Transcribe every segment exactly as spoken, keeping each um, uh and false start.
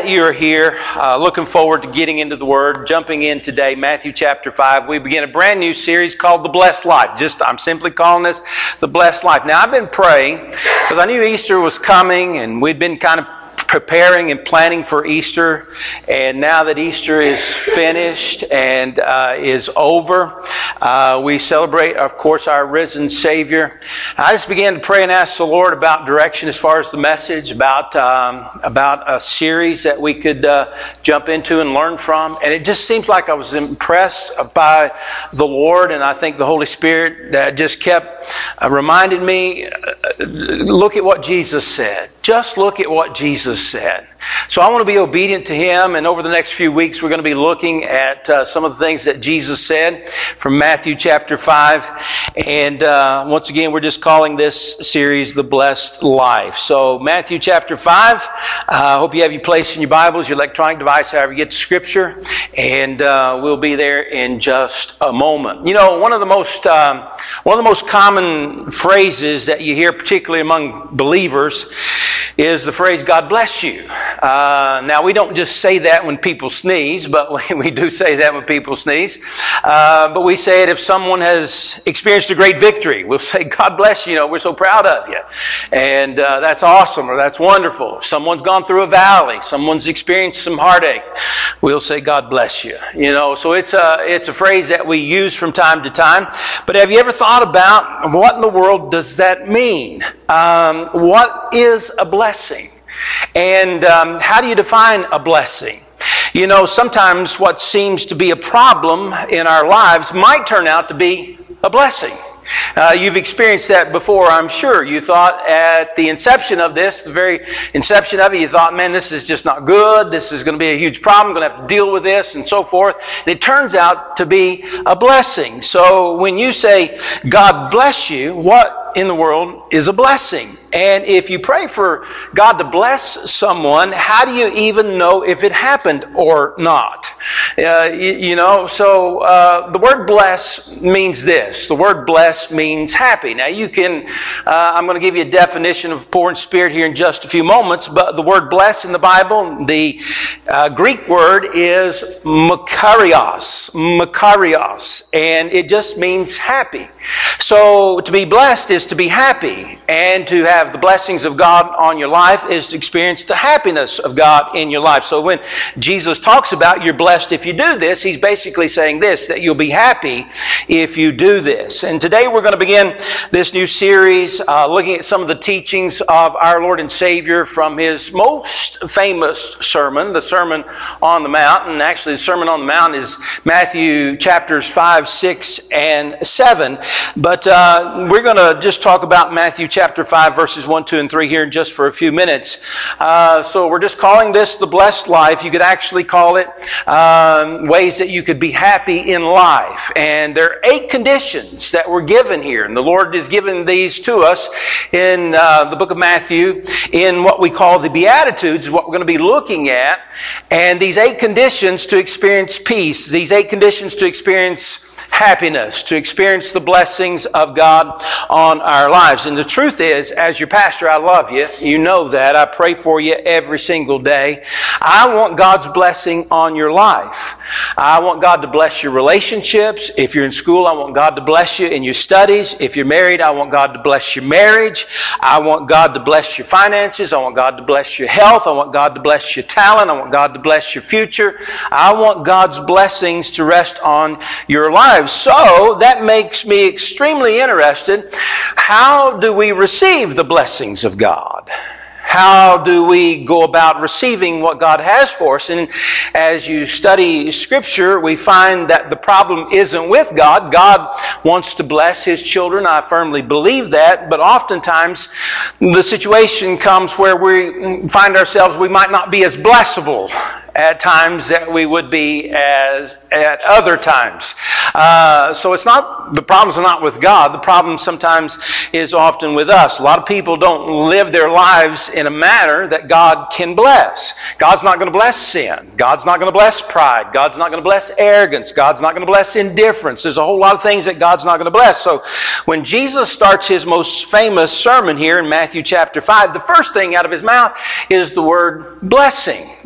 that you're here. Uh, looking forward to getting into the Word. Jumping in today, Matthew chapter five. We begin a brand new series called The Blessed Life. Just, I'm simply calling this The Blessed Life. Now, I've been praying because I knew Easter was coming, and we'd been kind of preparing and planning for Easter, and now that Easter is finished and uh, is over, uh, we celebrate, of course, our risen Savior. I just began to pray and ask the Lord about direction as far as the message, about um, about a series that we could uh, jump into and learn from, and it just seems like I was impressed by the Lord, and I think the Holy Spirit that just kept uh, reminding me, uh, look at what Jesus said. Just look at what Jesus said. So I want to be obedient to Him, and over the next few weeks we're going to be looking at uh, some of the things that Jesus said from Matthew chapter five. And uh, once again, we're just calling this series The Blessed Life. So Matthew chapter five, I uh, hope you have your place in your Bibles, your electronic device, however you get to Scripture, and uh, we'll be there in just a moment. You know, one of the most um, one of the most common phrases that you hear, particularly among believers, is the phrase, God bless you. Uh, now, we don't just say that when people sneeze, but we, we do say that when people sneeze. Uh, but we say it if someone has experienced a great victory. We'll say, God bless you, you know, we're so proud of you. And uh, that's awesome, or that's wonderful. If someone's gone through a valley, someone's experienced some heartache, we'll say, God bless you. You know, so it's a, it's a phrase that we use from time to time. But have you ever thought about what in the world does that mean? Um, what is a blessing? And um, how do you define a blessing? You know, sometimes what seems to be a problem in our lives might turn out to be a blessing. Uh, you've experienced that before, I'm sure. You thought at the inception of this, the very inception of it, you thought, man, this is just not good. This is going to be a huge problem. I'm going to have to deal with this and so forth. And it turns out to be a blessing. So when you say, God bless you, what in the world is a blessing? And if you pray for God to bless someone, how do you even know if it happened or not? Uh, you, you know, so uh, the word bless means this. The word bless means happy. Now you can, uh, I'm going to give you a definition of poor in spirit here in just a few moments, but the word bless in the Bible, the uh, Greek word is makarios, makarios, and it just means happy. So to be blessed is to be happy, and to have the blessings of God on your life is to experience the happiness of God in your life. So when Jesus talks about you're blessed if you do this, He's basically saying this, that you'll be happy if you do this. And today we're going to begin this new series uh, looking at some of the teachings of our Lord and Savior from His most famous sermon, the Sermon on the Mount. And actually the Sermon on the Mount is Matthew chapters five, six, and seven. But uh, we're going to just talk about Matthew chapter five, verses one, two, and three here in just for a few minutes. Uh, so we're just calling this the blessed life. You could actually call it um, ways that you could be happy in life. And there are eight conditions that were given here. And the Lord has given these to us in uh, the book of Matthew in what we call the Beatitudes, what we're going to be looking at. And these eight conditions to experience peace, these eight conditions to experience happiness, to experience the blessings of God on our lives. And the truth is, as your pastor, I love you. You know that. I pray for you every single day. I want God's blessing on your life. I want God to bless your relationships. If you're in school, I want God to bless you in your studies. If you're married, I want God to bless your marriage. I want God to bless your finances. I want God to bless your health. I want God to bless your talent. I want God to bless your future. I want God's blessings to rest on your life. So that makes me extremely interested. How do we receive the blessings of God? How do we go about receiving what God has for us? And as you study Scripture, we find that the problem isn't with God. God wants to bless His children. I firmly believe that. But oftentimes, the situation comes where we find ourselves, we might not be as blessable at times that we would be as at other times. Uh, so it's not, the problems are not with God. The problem sometimes is often with us. A lot of people don't live their lives in a manner that God can bless. God's not going to bless sin. God's not going to bless pride. God's not going to bless arrogance. God's not going to bless indifference. There's a whole lot of things that God's not going to bless. So when Jesus starts His most famous sermon here in Matthew chapter five, the first thing out of His mouth is the word blessing.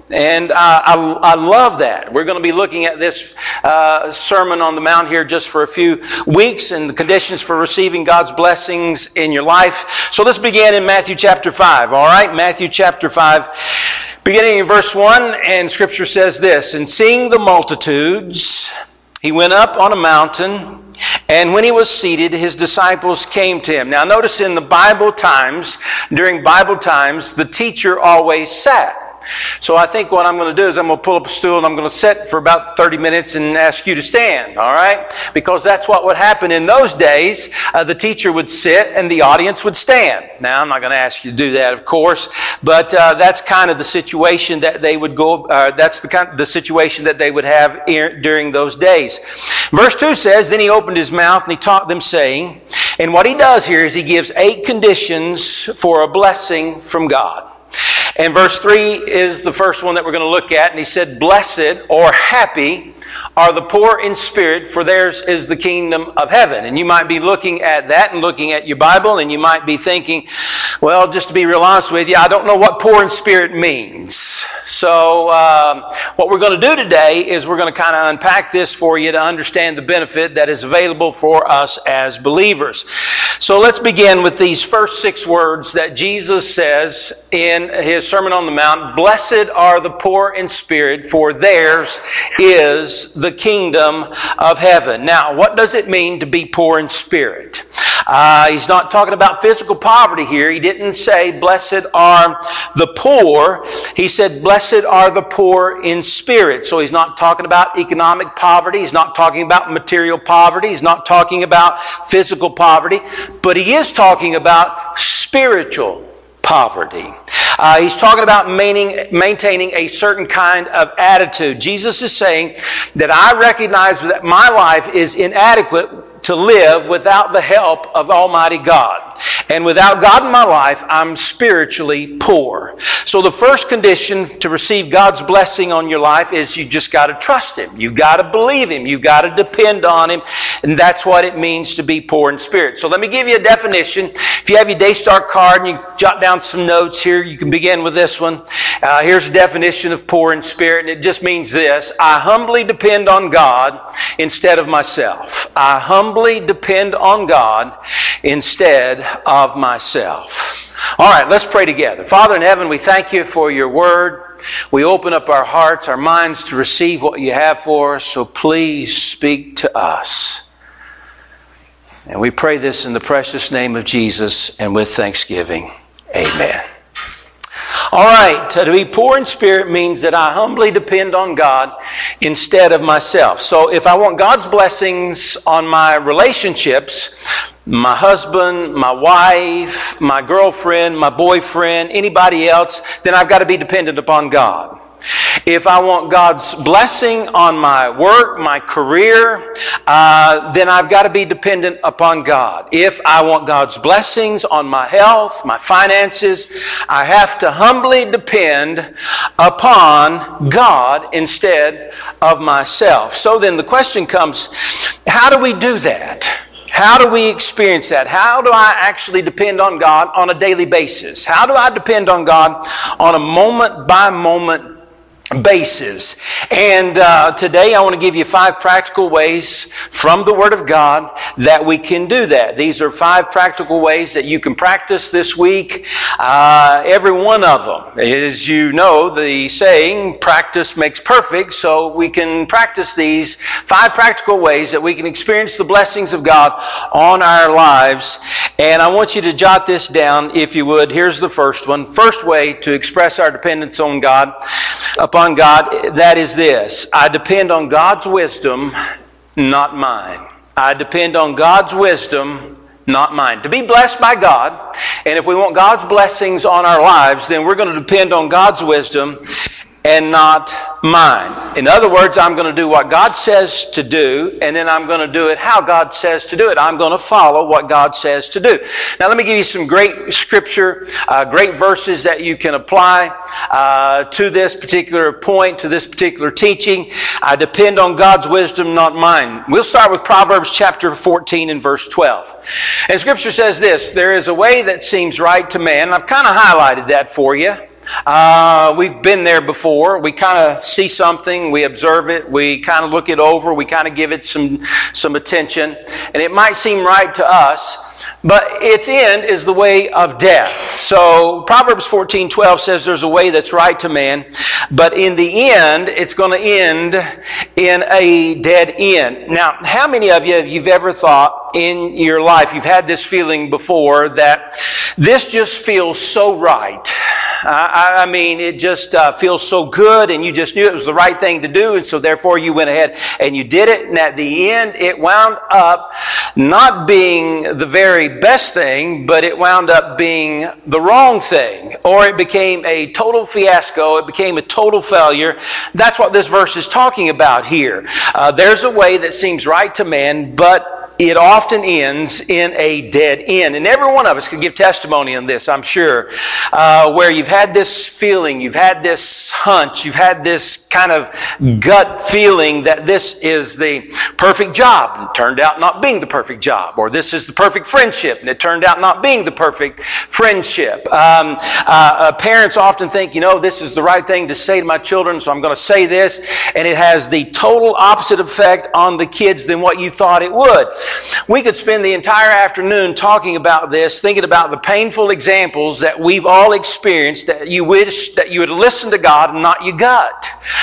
And uh, I, I love that. We're going to be looking at this uh, Sermon on the Mount here just for a few weeks and the conditions for receiving God's blessings in your life. So let's begin in Matthew chapter five. All right, Matthew chapter five, beginning in verse one, and Scripture says this, "And seeing the multitudes, he went up on a mountain, and when he was seated, his disciples came to him." Now notice in the Bible times, during Bible times, the teacher always sat. So I think what I'm going to do is I'm going to pull up a stool and I'm going to sit for about thirty minutes and ask you to stand, all right? Because that's what would happen in those days. Uh, the teacher would sit and the audience would stand. Now, I'm not going to ask you to do that, of course, but uh, that's kind of the situation that they would go, uh, that's the kind, the situation that they would have ir- during those days. Verse two says, "Then he opened his mouth and he taught them, saying," and what he does here is he gives eight conditions for a blessing from God. And verse three is the first one that we're going to look at. And he said, "Blessed," or happy, "are the poor in spirit, for theirs is the kingdom of heaven." And you might be looking at that and looking at your Bible, and you might be thinking, well, just to be real honest with you, I don't know what poor in spirit means. So um, what we're going to do today is we're going to kind of unpack this for you to understand the benefit that is available for us as believers. So let's begin with these first six words that Jesus says in his Sermon on the Mount. "Blessed are the poor in spirit, for theirs is the kingdom of heaven." Now, what does it mean to be poor in spirit? Uh, he's not talking about physical poverty here. He didn't say, "Blessed are the poor." He said, "Blessed are the poor in spirit." So he's not talking about economic poverty. He's not talking about material poverty. He's not talking about physical poverty. But he is talking about spiritual poverty. Uh, he's talking about maintaining, maintaining a certain kind of attitude. Jesus is saying that I recognize that my life is inadequate to live without the help of Almighty God. And without God in my life, I'm spiritually poor. So the first condition to receive God's blessing on your life is you just got to trust Him. You got to believe Him. You got to depend on Him. And that's what it means to be poor in spirit. So let me give you a definition. If you have your Daystar card and you jot down some notes here, you can begin with this one. Uh, here's a definition of poor in spirit, and it just means this: I humbly depend on God instead of myself. I humbly depend on God instead of myself. All right, let's pray together. Father in heaven, we thank you for your word. We open up our hearts, our minds to receive what you have for us, so please speak to us. And we pray this in the precious name of Jesus and with thanksgiving. Amen. All right, to be poor in spirit means that I humbly depend on God instead of myself. So if I want God's blessings on my relationships, my husband, my wife, my girlfriend, my boyfriend, anybody else, then I've got to be dependent upon God. If I want God's blessing on my work, my career, uh, then I've got to be dependent upon God. If I want God's blessings on my health, my finances, I have to humbly depend upon God instead of myself. So then the question comes, how do we do that? How do we experience that? How do I actually depend on God on a daily basis? How do I depend on God on a moment-by-moment basis? And uh, today I want to give you five practical ways from the Word of God that we can do that. These are five practical ways that you can practice this week. Uh, every one of them. As you know, the saying, practice makes perfect, so we can practice these five practical ways that we can experience the blessings of God on our lives. And I want you to jot this down, if you would. Here's the first one. First way to express our dependence on God, upon God, that is this: I depend on God's wisdom, not mine. I depend on God's wisdom, not mine. To be blessed by God, and if we want God's blessings on our lives, then we're going to depend on God's wisdom and not mine. In other words, I'm going to do what God says to do, and then I'm going to do it how God says to do it. I'm going to follow what God says to do. Now, let me give you some great scripture, uh, great verses that you can apply uh, to this particular point, to this particular teaching. I depend on God's wisdom, not mine. We'll start with Proverbs chapter fourteen and verse twelve. And scripture says this: there is a way that seems right to man. I've kind of highlighted that for you. Uh, we've been there before. We kind of see something, we observe it, we kind of look it over, we kind of give it some, some attention, and it might seem right to us, but its end is the way of death. So Proverbs fourteen twelve says there's a way that's right to man, but in the end, it's going to end in a dead end. Now, how many of you have you've ever thought in your life, you've had this feeling before that this just feels so right? I, I mean, it just uh, feels so good, and you just knew it was the right thing to do, and so therefore you went ahead and you did it, and at the end it wound up not being the very best thing, but it wound up being the wrong thing, or it became a total fiasco, it became a total failure. That's what this verse is talking about here. Uh, there's a way that seems right to man, but it often ends in a dead end. And every one of us could give testimony on this, I'm sure, uh, where you've had this feeling, you've had this hunch, you've had this kind of gut feeling that this is the perfect job and it turned out not being the perfect job, or this is the perfect friendship and it turned out not being the perfect friendship. Um, uh, uh, parents often think, you know, this is the right thing to say to my children, so I'm going to say this, and it has the total opposite effect on the kids than what you thought it would. We could spend the entire afternoon talking about this, thinking about the painful examples that we've all experienced that you wish that you would listen to God and not your gut.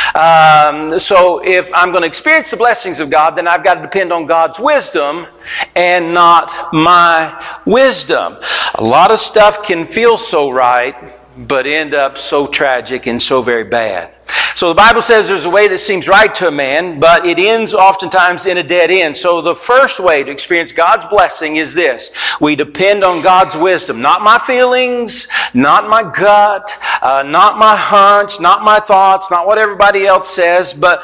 Um, so if I'm going to experience the blessings of God, then I've got to depend on God's wisdom and not my wisdom. A lot of stuff can feel so right, but end up so tragic and so very bad. So the Bible says there's a way that seems right to a man, but it ends oftentimes in a dead end. So the first way to experience God's blessing is this. We depend on God's wisdom. Not my feelings, not my gut, uh, not my hunch, not my thoughts, not what everybody else says, but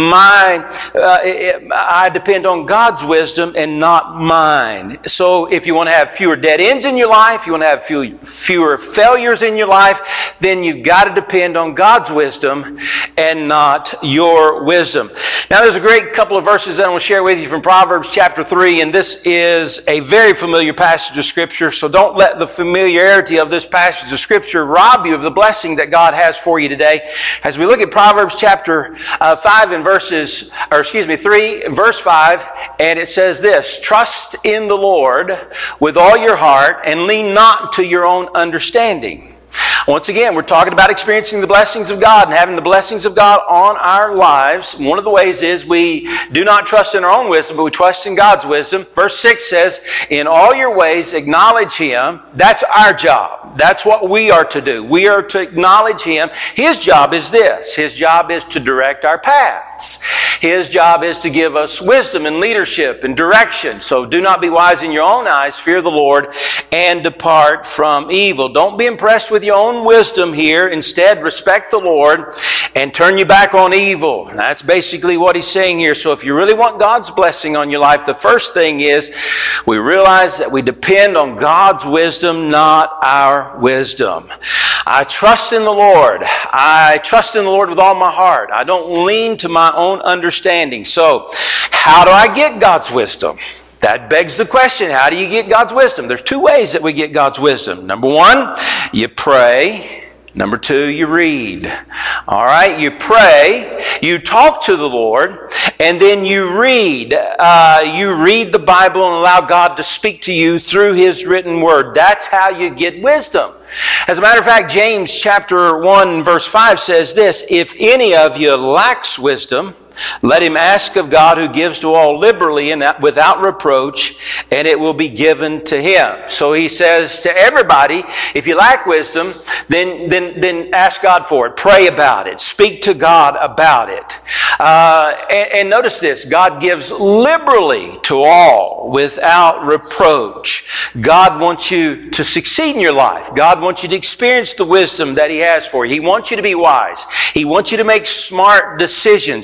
my, uh, it, I depend on God's wisdom and not mine. So if you want to have fewer dead ends in your life, you want to have few, fewer failures in your life, then you've got to depend on God's wisdom and not your wisdom. Now there's a great couple of verses that I want to share with you from Proverbs chapter three, and this is a very familiar passage of Scripture, so don't let the familiarity of this passage of Scripture rob you of the blessing that God has for you today. As we look at Proverbs chapter uh, five and verses, or excuse me, three, verse five, and it says this, "Trust in the Lord with all your heart and lean not to your own understanding." Once again, we're talking about experiencing the blessings of God and having the blessings of God on our lives. One of the ways is we do not trust in our own wisdom, but we trust in God's wisdom. Verse six says, "In all your ways acknowledge Him." That's our job. That's what we are to do. We are to acknowledge Him. His job is this. His job is to direct our paths. His job is to give us wisdom and leadership and direction. So do not be wise in your own eyes. Fear the Lord and depart from evil. Don't be impressed with your own wisdom here. Instead, respect the Lord and turn your back on evil. That's basically what he's saying here. So if you really want God's blessing on your life, the first thing is we realize that we depend on God's wisdom, not our wisdom. I trust in the Lord. I trust in the Lord with all my heart. I don't lean to my own understanding. So how do I get God's wisdom? That begs the question, how do you get God's wisdom? There's two ways that we get God's wisdom. Number one, you pray. Number two, you read. All right, you pray, you talk to the Lord, and then you read. Uh, you read the Bible and allow God to speak to you through His written word. That's how you get wisdom. As a matter of fact, James chapter one verse five says this, "If any of you lacks wisdom, let him ask of God, who gives to all liberally and without reproach, and it will be given to him." So he says to everybody, if you lack wisdom, then then then ask God for it. Pray about it. Speak to God about it. Uh, and, and notice this, God gives liberally to all without reproach. God wants you to succeed in your life. God wants you to experience the wisdom that He has for you. He wants you to be wise. He wants you to make smart decisions. He wants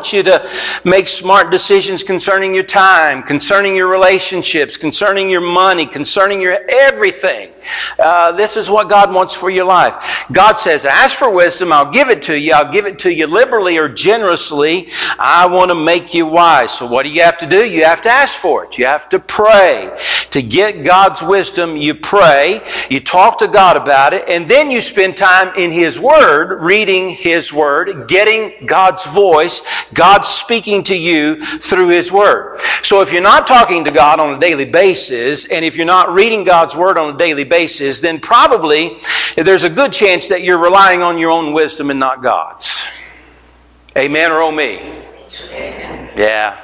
wants you to make smart decisions concerning your time, concerning your relationships, concerning your money, concerning your everything. Uh, this is what God wants for your life. God says, ask for wisdom, I'll give it to you. I'll give it to you liberally or generously. I want to make you wise. So what do you have to do? You have to ask for it. You have to pray. To get God's wisdom, you pray, you talk to God about it, and then you spend time in His Word, reading His Word, getting God's voice, God speaking to you through His Word. So if you're not talking to God on a daily basis, and if you're not reading God's Word on a daily basis, then probably there's a good chance that you're relying on your own wisdom and not God's. Amen or oh me? Amen. Yeah.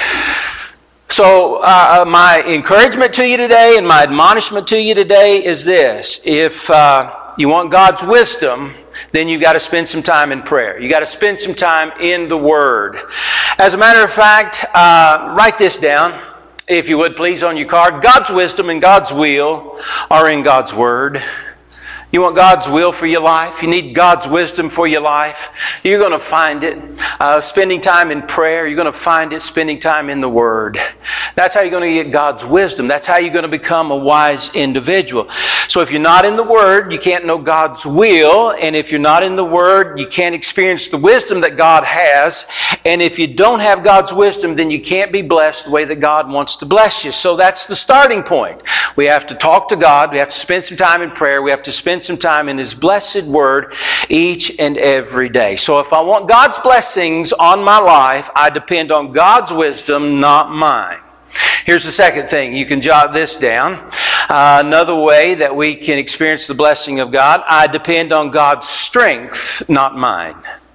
So uh, my encouragement to you today and my admonishment to you today is this. If uh, you want God's wisdom, then you've got to spend some time in prayer. You've got to spend some time in the Word. As a matter of fact, uh, write this down, if you would please, on your card. God's wisdom and God's will are in God's Word. You want God's will for your life? You need God's wisdom for your life? You're going to find it. Uh, spending time in prayer, you're going to find it spending time in the Word. That's how you're going to get God's wisdom. That's how you're going to become a wise individual. So if you're not in the Word, you can't know God's will. And if you're not in the Word, you can't experience the wisdom that God has. And if you don't have God's wisdom, then you can't be blessed the way that God wants to bless you. So that's the starting point. We have to talk to God. We have to spend some time in prayer. We have to spend some time in His blessed Word each and every day. So if I want God's blessings on my life, I depend on God's wisdom, not mine. Here's the second thing. You can jot this down. Uh, another way that we can experience the blessing of God, I depend on God's strength, not mine.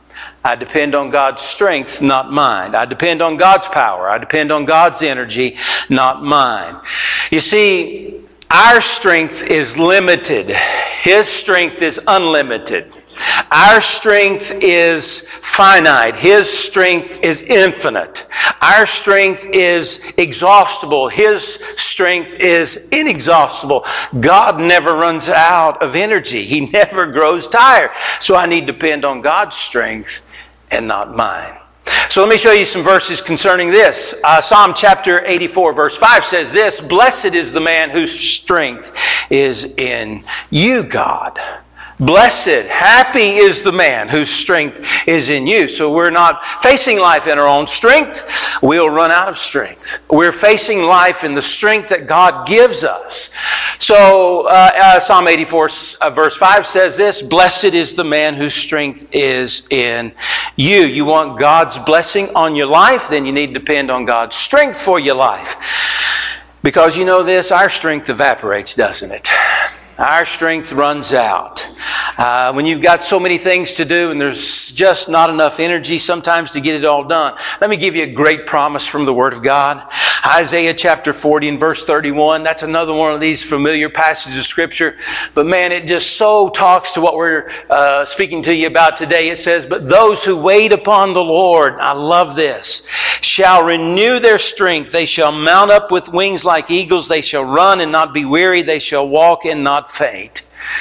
I depend on God's strength, not mine. I depend on God's power. I depend on God's energy, not mine. You see, our strength is limited. His strength is unlimited. Our strength is finite. His strength is infinite. Our strength is exhaustible. His strength is inexhaustible. God never runs out of energy. He never grows tired. So I need to depend on God's strength and not mine. So let me show you some verses concerning this. Uh, Psalm chapter eighty-four verse five says this, "Blessed is the man whose strength is in you, God." Blessed, happy is the man whose strength is in you. So we're not facing life in our own strength. We'll run out of strength. We're facing life in the strength that God gives us. So uh, uh, Psalm eighty-four uh, verse five says this, "Blessed is the man whose strength is in you." You want God's blessing on your life? Then you need to depend on God's strength for your life. Because you know this, our strength evaporates, doesn't it? Our strength runs out. Uh, when you've got so many things to do and there's just not enough energy sometimes to get it all done. Let me give you a great promise from the Word of God. Isaiah chapter forty and verse thirty-one. That's another one of these familiar passages of Scripture. But man, it just so talks to what we're uh, speaking to you about today. It says, "But those who wait upon the Lord," I love this, "shall renew their strength. They shall mount up with wings like eagles. They shall run and not be weary. They shall walk and not faint."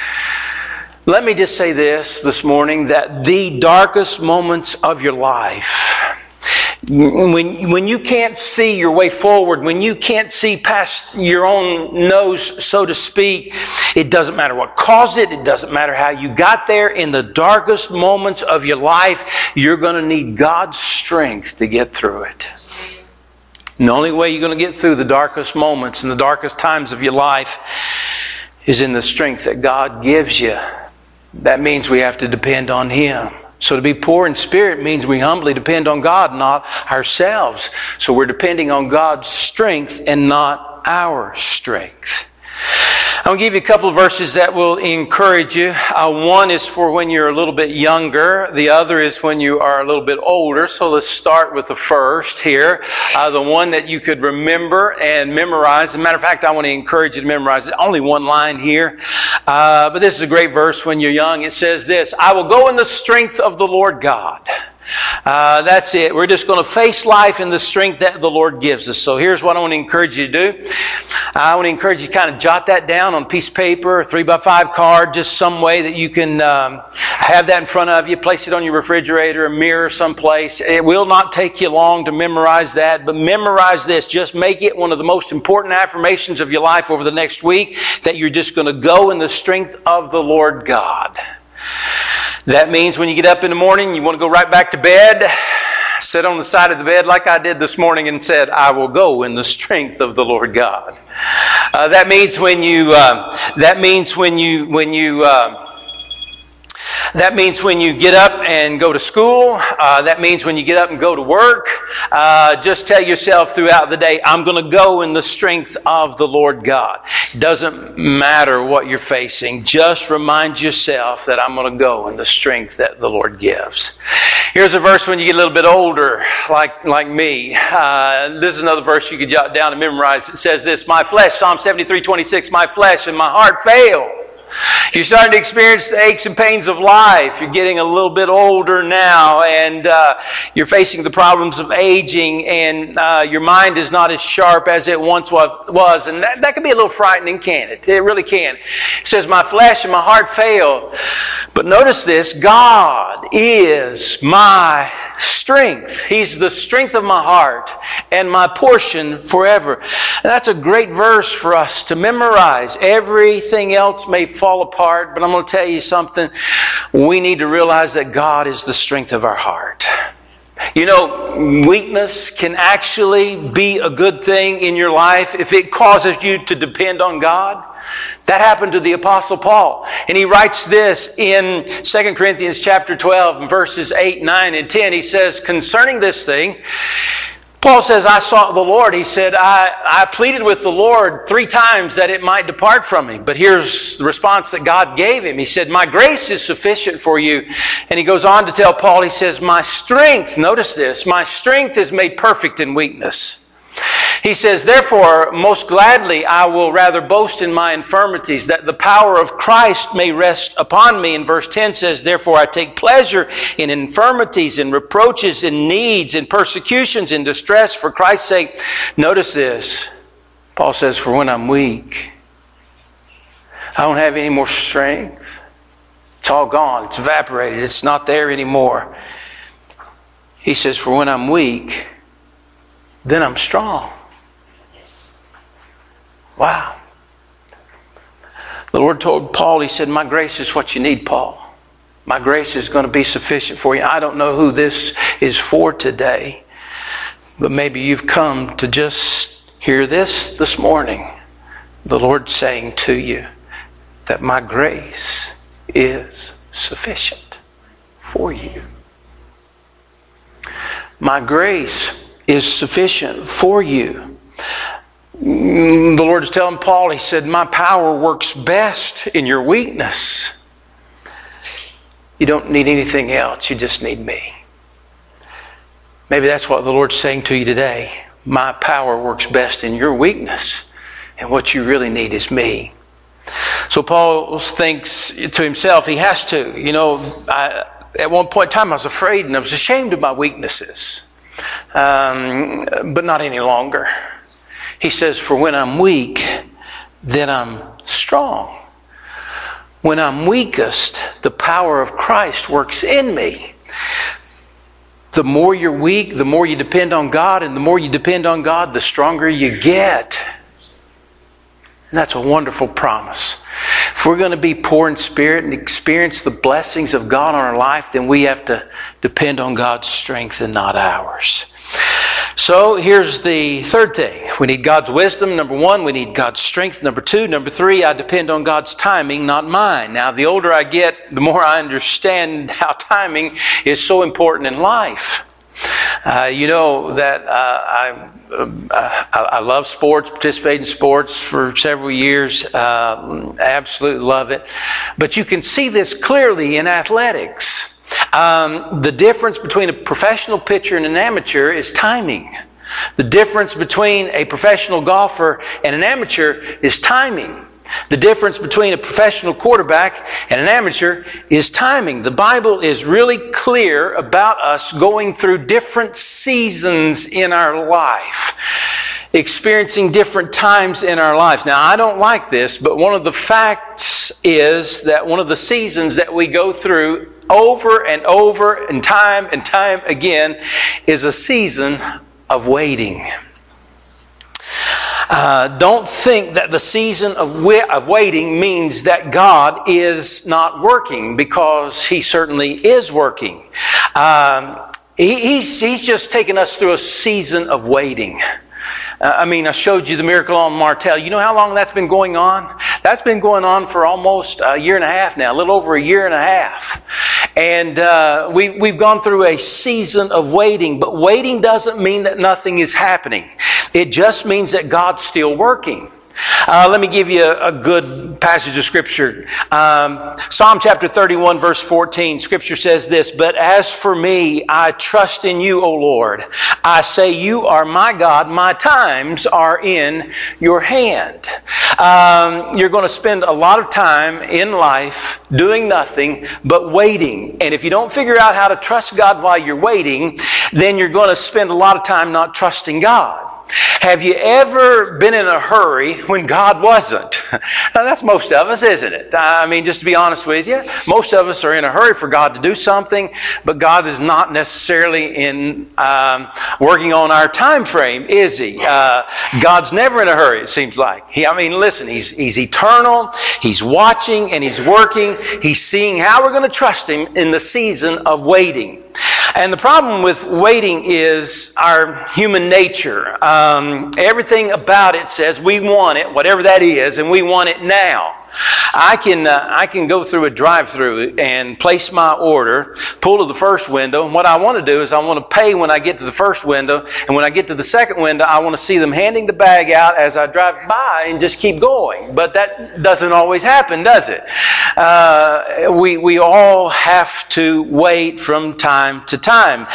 Let me just say this this morning, that the darkest moments of your life, when, when you can't see your way forward, when you can't see past your own nose, so to speak, it doesn't matter what caused it. It doesn't matter how you got there. In the darkest moments of your life, you're going to need God's strength to get through it. And the only way you're going to get through the darkest moments and the darkest times of your life is in the strength that God gives you. That means we have to depend on Him. So to be poor in spirit means we humbly depend on God, not ourselves. So we're depending on God's strength and not our strength. I'm going to give you a couple of verses that will encourage you. Uh, one is for when you're a little bit younger. The other is when you are a little bit older. So let's start with the first here. Uh, the one that you could remember and memorize. As a matter of fact, I want to encourage you to memorize it. Only one line here. Uh, but this is a great verse when you're young. It says this, "I will go in the strength of the Lord God. Uh, that's it. We're just going to face life in the strength that the Lord gives us. So here's what I want to encourage you to do. I want to encourage you to kind of jot that down on a piece of paper, a three by five card, just some way that you can um, have that in front of you. Place it on your refrigerator, a mirror someplace. It will not take you long to memorize that, but memorize this. Just make it one of the most important affirmations of your life over the next week, that you're just going to go in the strength of the Lord God. That means when you get up in the morning, you want to go right back to bed, sit on the side of the bed like I did this morning and said, I will go in the strength of the Lord God. Uh, that means when you, uh, that means when you, when you, uh, That means when you get up and go to school. Uh, that means when you get up and go to work. Uh, just tell yourself throughout the day, I'm going to go in the strength of the Lord God. It doesn't matter what you're facing. Just remind yourself that I'm going to go in the strength that the Lord gives. Here's a verse when you get a little bit older, like, like me. Uh, this is another verse you could jot down and memorize. It says this, my flesh, Psalm seventy-three twenty-six, my flesh and my heart fail. You're starting to experience the aches and pains of life. You're getting a little bit older now, and uh, you're facing the problems of aging, and uh, your mind is not as sharp as it once was. And that, that can be a little frightening, can't it? It really can. It says, my flesh and my heart fail. But notice this, God is my strength. He's the strength of my heart and my portion forever. And that's a great verse for us to memorize. Everything else may fall apart, but I'm going to tell you something. We need to realize that God is the strength of our heart. You know, weakness can actually be a good thing in your life if it causes you to depend on God. That happened to the Apostle Paul. And he writes this in Second Corinthians chapter twelve, verses eight, nine, and ten. He says, concerning this thing, Paul says, I sought the Lord. He said, I, I pleaded with the Lord three times that it might depart from me. But here's the response that God gave him. He said, my grace is sufficient for you. And he goes on to tell Paul, he says, my strength, notice this, my strength is made perfect in weakness. He says, therefore, most gladly I will rather boast in my infirmities, that the power of Christ may rest upon me. And verse ten says, therefore I take pleasure in infirmities, in reproaches, in needs, in persecutions, in distress for Christ's sake. Notice this. Paul says, for when I'm weak, I don't have any more strength. It's all gone. It's evaporated. It's not there anymore. He says, for when I'm weak, then I'm strong. Wow. The Lord told Paul, he said, my grace is what you need, Paul. My grace is going to be sufficient for you. I don't know who this is for today, but maybe you've come to just hear this this morning. The Lord saying to you that my grace is sufficient for you. My grace is sufficient for you. The Lord is telling Paul, he said, my power works best in your weakness. You don't need anything else. You just need me. Maybe that's what the Lord's saying to you today. My power works best in your weakness. And what you really need is me. So Paul thinks to himself, he has to. You know, I, at one point in time I was afraid and I was ashamed of my weaknesses. Um, but not any longer. He says, for when I'm weak, then I'm strong. When I'm weakest, the power of Christ works in me. The more you're weak, the more you depend on God, and the more you depend on God, the stronger you get. And that's a wonderful promise. If we're going to be poor in spirit and experience the blessings of God on our life, then we have to depend on God's strength and not ours. So here's the third thing. We need God's wisdom. Number one, we need God's strength. Number two, number three, I depend on God's timing, not mine. Now, the older I get, the more I understand how timing is so important in life. Uh, you know that uh, I, uh, I I love sports, participate in sports for several years. Uh, absolutely love it. But you can see this clearly in athletics. Um, the difference between a professional pitcher and an amateur is timing. The difference between a professional golfer and an amateur is timing. The difference between a professional quarterback and an amateur is timing. The Bible is really clear about us going through different seasons in our life, experiencing different times in our lives. Now, I don't like this, but one of the facts is that one of the seasons that we go through over and over and time and time again is a season of waiting. Uh, don't think that the season of, wi- of waiting means that God is not working, because He certainly is working. Um, he, he's, he's just taken us through a season of waiting. Uh, I mean, I showed you the miracle on Martel. You know how long that's been going on? That's been going on for almost a year and a half now, a little over a year and a half. And uh, we, we've gone through a season of waiting, but waiting doesn't mean that nothing is happening. It just means that God's still working. Uh, let me give you a, a good passage of Scripture. Um, Psalm chapter thirty-one, verse fourteen, Scripture says this, "But as for me, I trust in you, O Lord. I say, you are my God. My times are in your hand." Um, you're going to spend a lot of time in life doing nothing but waiting. And if you don't figure out how to trust God while you're waiting, then you're going to spend a lot of time not trusting God. Have you ever been in a hurry when God wasn't? Now, that's most of us, isn't it? I mean, just to be honest with you, most of us are in a hurry for God to do something, but God is not necessarily in um, working on our time frame, is He? Uh, God's never in a hurry, it seems like. He, I mean, listen, He's He's eternal, He's watching and He's working. He's seeing how we're going to trust Him in the season of waiting. And the problem with waiting is our human nature. Um, everything about it says we want it, whatever that is, and we want it now. I can uh, I can go through a drive-through and place my order, pull to the first window, and what I want to do is I want to pay when I get to the first window, and when I get to the second window, I want to see them handing the bag out as I drive by and just keep going. But that doesn't always happen, does it? Uh, we we all have to wait from time to time.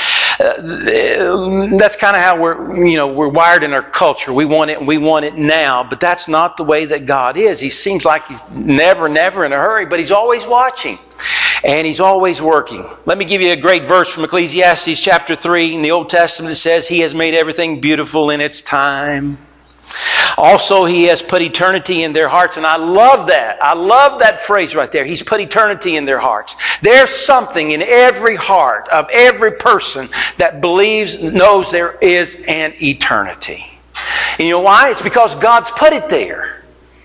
Uh, that's kind of how we're, you know, we're wired in our culture. We want it and we want it now, but that's not the way that God is. He seems like He's never, never in a hurry, but He's always watching and He's always working. Let me give you a great verse from Ecclesiastes chapter three in the Old Testament. It says, "He has made everything beautiful in its time. Also, He has put eternity in their hearts." And I love that. I love that phrase right there. He's put eternity in their hearts. There's something in every heart of every person that believes, knows there is an eternity. And you know why? It's because God's put it there.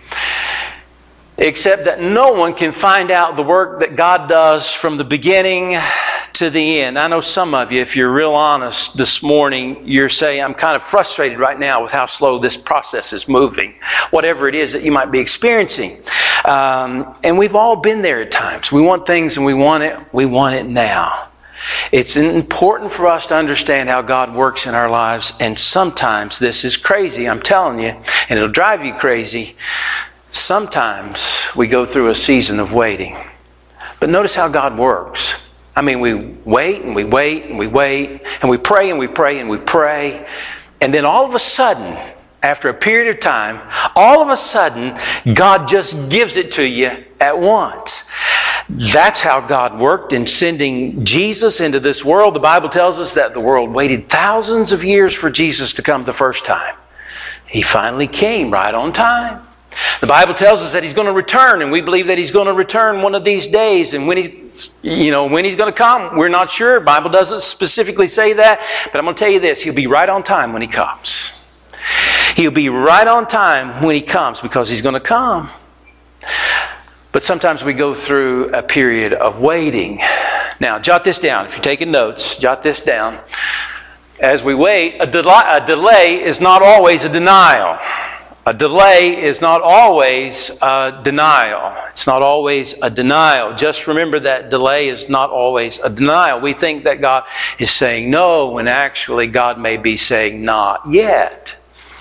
Except that no one can find out the work that God does from the beginning to the end. I know some of you, if you're real honest this morning, you're saying, "I'm kind of frustrated right now with how slow this process is moving." Whatever it is that you might be experiencing. Um, and we've all been there at times. We want things and we want it, we want it now. It's important for us to understand how God works in our lives. And sometimes this is crazy, I'm telling you, and it'll drive you crazy. Sometimes we go through a season of waiting. But notice how God works. I mean, we wait and we wait and we wait and we pray and we pray and we pray. And then all of a sudden, after a period of time, all of a sudden, God just gives it to you at once. That's how God worked in sending Jesus into this world. The Bible tells us that the world waited thousands of years for Jesus to come the first time. He finally came right on time. The Bible tells us that He's going to return, and we believe that He's going to return one of these days. And when He's, you know, when He's going to come, we're not sure. The Bible doesn't specifically say that, but I'm going to tell you this: He'll be right on time when He comes. He'll be right on time when He comes, because He's going to come. But sometimes we go through a period of waiting. Now, jot this down. If you're taking notes, jot this down. As we wait, a delay, a delay is not always a denial. A delay is not always a denial. It's not always a denial. Just remember that delay is not always a denial. We think that God is saying no, when actually God may be saying not yet.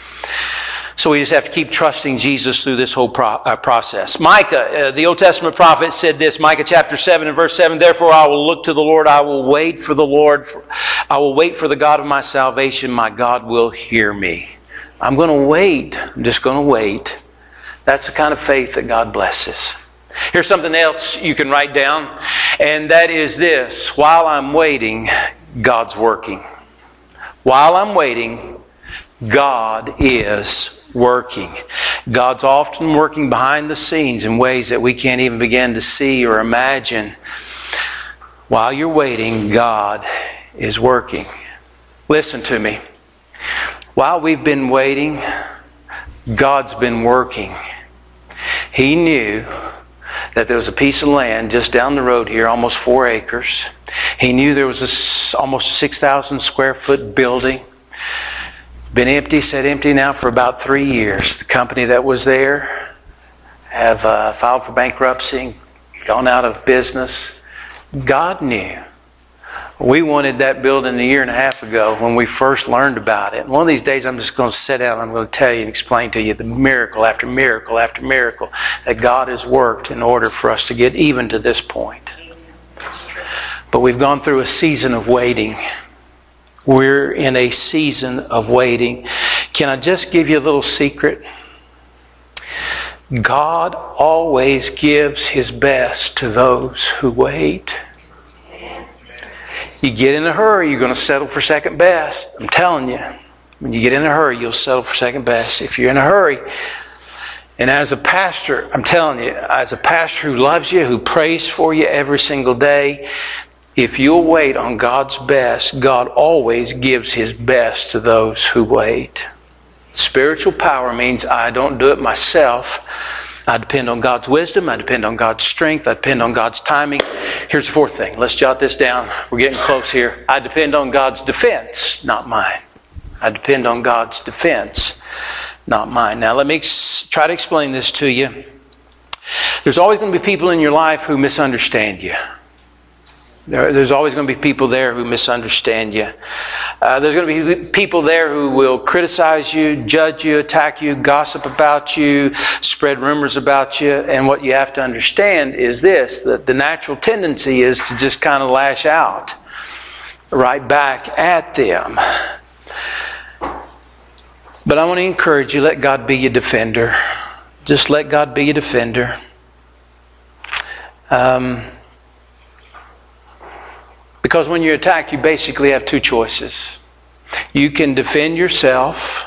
So we just have to keep trusting Jesus through this whole pro- uh, process. Micah, uh, the Old Testament prophet, said this, Micah chapter seven and verse seven, "Therefore I will look to the Lord, I will wait for the Lord, for, I will wait for the God of my salvation, my God will hear me." I'm going to wait. I'm just going to wait That's the kind of faith that God blesses. Here's something else you can write down, and that is this. While I'm waiting, God's working. While I'm waiting, God is working. God's often working behind the scenes in ways that we can't even begin to see or imagine. While you're waiting, God is working. Listen to me. While we've been waiting, God's been working. He knew that there was a piece of land just down the road here, almost four acres. He knew there was a, almost a six thousand square foot building. It's been empty, sat empty now for about three years. The company that was there have uh, filed for bankruptcy, gone out of business. God knew. We wanted that building a year and a half ago when we first learned about it. One of these days I'm just going to sit down and I'm going to tell you and explain to you the miracle after miracle after miracle that God has worked in order for us to get even to this point. But we've gone through a season of waiting. We're in a season of waiting. Can I just give you a little secret? God always gives His best to those who wait. You get in a hurry, you're going to settle for second best. I'm telling you. When you get in a hurry, you'll settle for second best. If you're in a hurry, and as a pastor, I'm telling you, as a pastor who loves you, who prays for you every single day, if you'll wait on God's best, God always gives His best to those who wait. Spiritual power means I don't do it myself. I depend on God's wisdom. I depend on God's strength. I depend on God's timing. Here's the fourth thing. Let's jot this down. We're getting close here. I depend on God's defense, not mine. I depend on God's defense, not mine. Now, let me ex- try to explain this to you. There's always going to be people in your life who misunderstand you. There, there's always going to be people there who misunderstand you. Uh, there's going to be people there who will criticize you, judge you, attack you, gossip about you, spread rumors about you. And what you have to understand is this, that the natural tendency is to just kind of lash out right back at them. But I want to encourage you, let God be your defender. Just let God be your defender. Um... Because when you're attacked, you basically have two choices. You can defend yourself,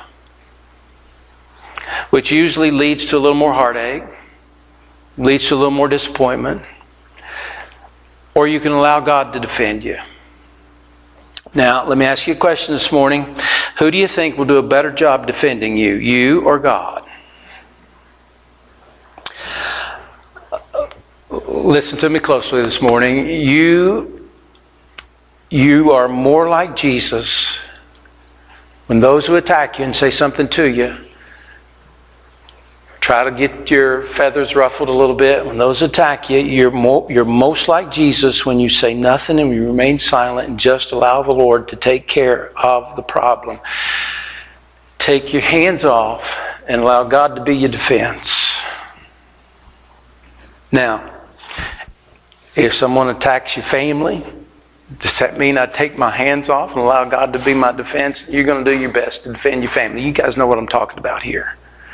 which usually leads to a little more heartache, leads to a little more disappointment, or you can allow God to defend you. Now, let me ask you a question this morning. Who do you think will do a better job defending you, you or God? Listen to me closely this morning. You... You are more like Jesus when those who attack you and say something to you try to get your feathers ruffled a little bit. When those attack you, you're, more, you're most like Jesus when you say nothing and you remain silent and just allow the Lord to take care of the problem. Take your hands off and allow God to be your defense. Now, if someone attacks your family, does that mean I take my hands off and allow God to be my defense? You're going to do your best to defend your family. You guys know what I'm talking about here.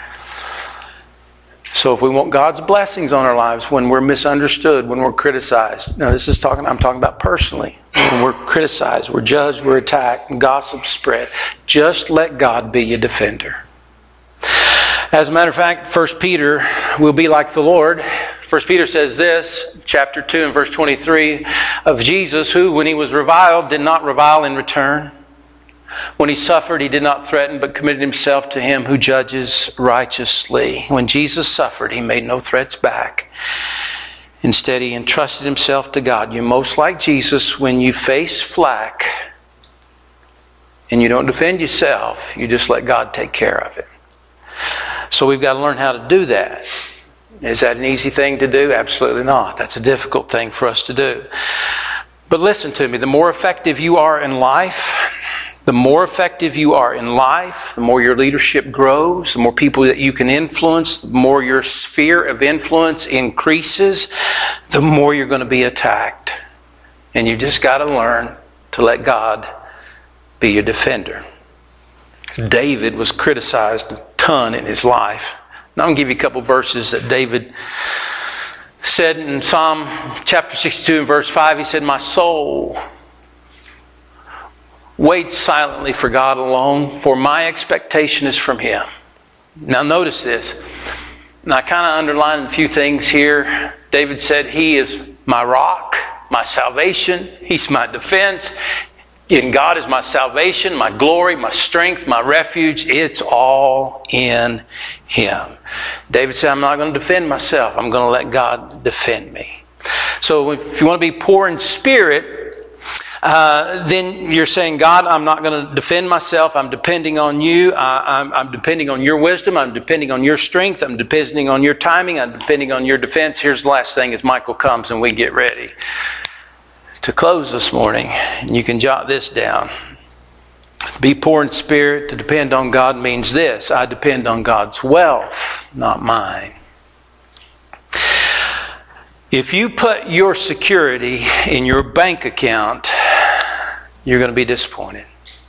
So if we want God's blessings on our lives when we're misunderstood, when we're criticized. Now this is talking, I'm talking about personally. When we're criticized, we're judged, we're attacked, and gossip spread. Just let God be your defender. As a matter of fact, First Peter will be like the Lord. First Peter says this, chapter two and verse twenty-three, of Jesus, who, when He was reviled, did not revile in return. When He suffered, He did not threaten, but committed Himself to Him who judges righteously. When Jesus suffered, He made no threats back. Instead, He entrusted Himself to God. You're most like Jesus when you face flack and you don't defend yourself. You just let God take care of it. So we've got to learn how to do that. Is that an easy thing to do? Absolutely not. That's a difficult thing for us to do. But listen to me. The more effective you are in life, the more effective you are in life, the more your leadership grows, the more people that you can influence, the more your sphere of influence increases, the more you're going to be attacked. And you just got to learn to let God be your defender. David was criticized a ton in his life. Now I'm going to give you a couple verses that David said in Psalm chapter sixty-two and verse five. He said, my soul waits silently for God alone, for my expectation is from Him. Now notice this. And I kind of underlined a few things here. David said, He is my rock, my salvation. He's my defense. In God is my salvation, my glory, my strength, my refuge. It's all in Him. David said, I'm not going to defend myself. I'm going to let God defend me. So if you want to be poor in spirit, uh, then you're saying, God, I'm not going to defend myself. I'm depending on you. I, I'm, I'm depending on your wisdom. I'm depending on your strength. I'm depending on your timing. I'm depending on your defense. Here's the last thing as Michael comes and we get ready to close this morning. And you can jot this down. Be poor in spirit. To depend on God means this. I depend on God's wealth, not mine. If you put your security in your bank account, you're going to be disappointed.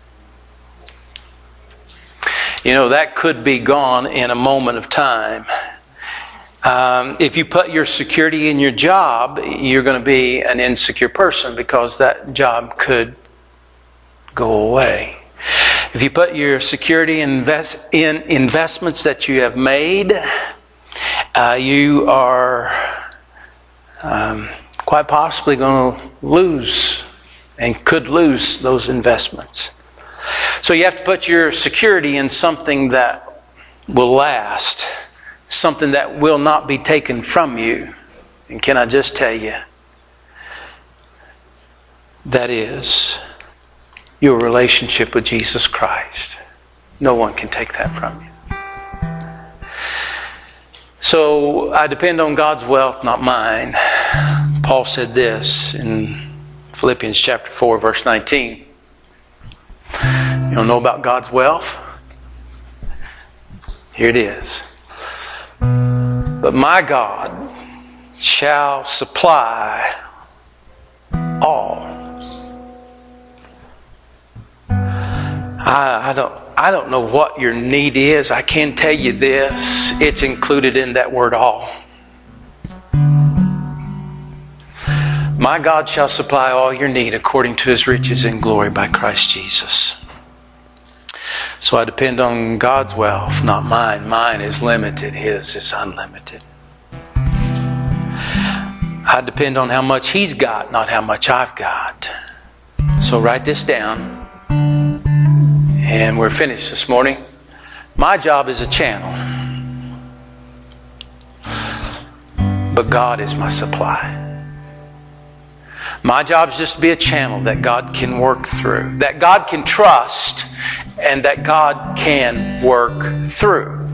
You know, that could be gone in a moment of time. Um, if you put your security in your job, you're going to be an insecure person because that job could go away. If you put your security invest, in investments that you have made, uh, you are um, quite possibly going to lose and could lose those investments. So you have to put your security in something that will last. Something that will not be taken from you. And can I just tell you, that is your relationship with Jesus Christ. No one can take that from you. So I depend on God's wealth, not mine. Paul said this in Philippians chapter four, verse nineteen. You don't know about God's wealth? Here it is. But my God shall supply all. I, I don't I don't know what your need is. I can tell you this. It's included in that word all. My God shall supply all your need according to His riches in glory by Christ Jesus. So I depend on God's wealth, not mine. Mine is limited. His is unlimited. I depend on how much He's got, not how much I've got. So write this down. And we're finished this morning. My job is a channel. But God is my supply. My job is just to be a channel that God can work through. That God can trust. And that God can work through.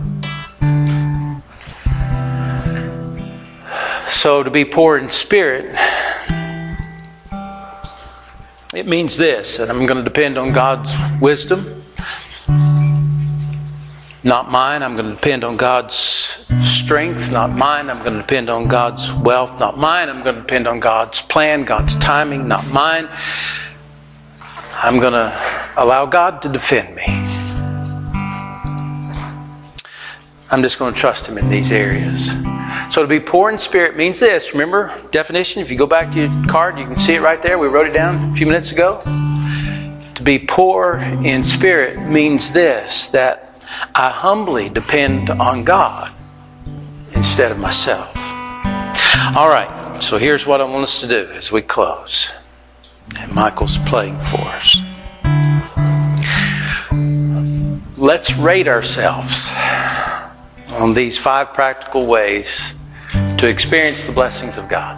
So to be poor in spirit, it means this, that I'm going to depend on God's wisdom, not mine. I'm going to depend on God's strength, not mine. I'm going to depend on God's wealth, not mine. I'm going to depend on God's plan, God's timing, not mine. I'm going to allow God to defend me. I'm just going to trust Him in these areas. So to be poor in spirit means this. Remember, definition, if you go back to your card, you can see it right there. We wrote it down a few minutes ago. To be poor in spirit means this, that I humbly depend on God instead of myself. All right, so here's what I want us to do as we close. And Michael's playing for us. Let's rate ourselves on these five practical ways to experience the blessings of God.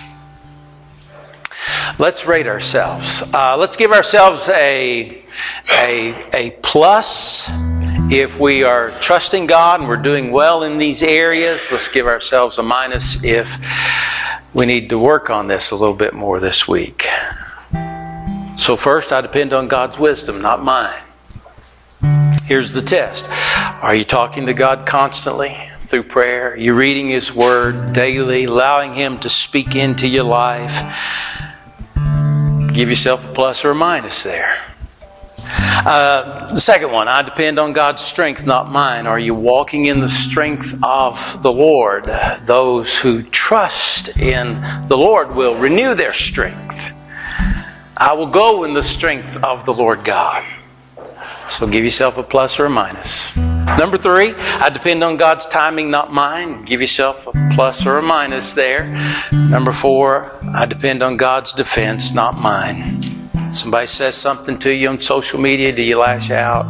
Let's rate ourselves. Uh, let's give ourselves a, a, a plus if we are trusting God and we're doing well in these areas. Let's give ourselves a minus if we need to work on this a little bit more this week. So first, I depend on God's wisdom, not mine. Here's the test. Are you talking to God constantly through prayer? Are you reading His Word daily, allowing Him to speak into your life? Give yourself a plus or a minus there. Uh, the second one, I depend on God's strength, not mine. Are you walking in the strength of the Lord? Those who trust in the Lord will renew their strength. I will go in the strength of the Lord God. So give yourself a plus or a minus. Number three, I depend on God's timing, not mine. Give yourself a plus or a minus there. Number four, I depend on God's defense, not mine. Somebody says something to you on social media, do you lash out?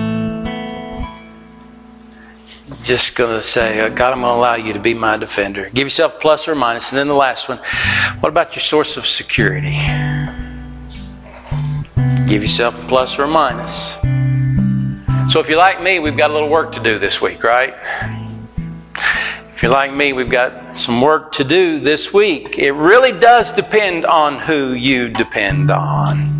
Just going to say, God, I'm going to allow you to be my defender. Give yourself a plus or a minus. And then the last one, what about your source of security? Give yourself a plus or a minus. So if you're like me, we've got a little work to do this week, right? If you're like me, we've got some work to do this week. It really does depend on who you depend on.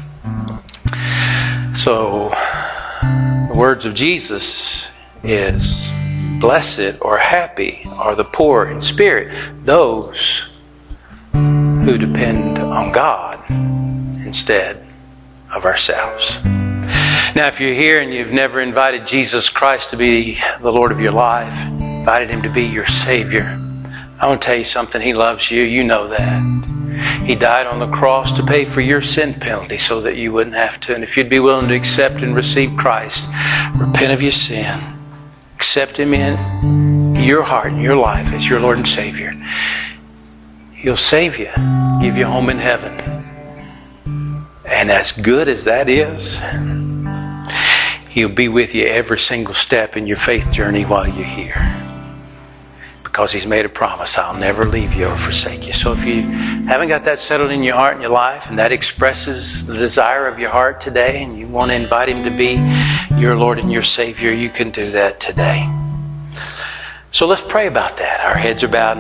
So, the words of Jesus is, blessed or happy are the poor in spirit, those who depend on God instead of ourselves. Now, if you're here and you've never invited Jesus Christ to be the Lord of your life, invited Him to be your Savior, I want to tell you something. He loves you. You know that. He died on the cross to pay for your sin penalty so that you wouldn't have to. And if you'd be willing to accept and receive Christ, repent of your sin, accept Him in your heart and your life as your Lord and Savior, He'll save you, give you a home in heaven. And as good as that is, He'll be with you every single step in your faith journey while you're here. Because He's made a promise, I'll never leave you or forsake you. So if you haven't got that settled in your heart and your life, and that expresses the desire of your heart today, and you want to invite Him to be your Lord and your Savior, you can do that today. So let's pray about that. Our heads are bowed.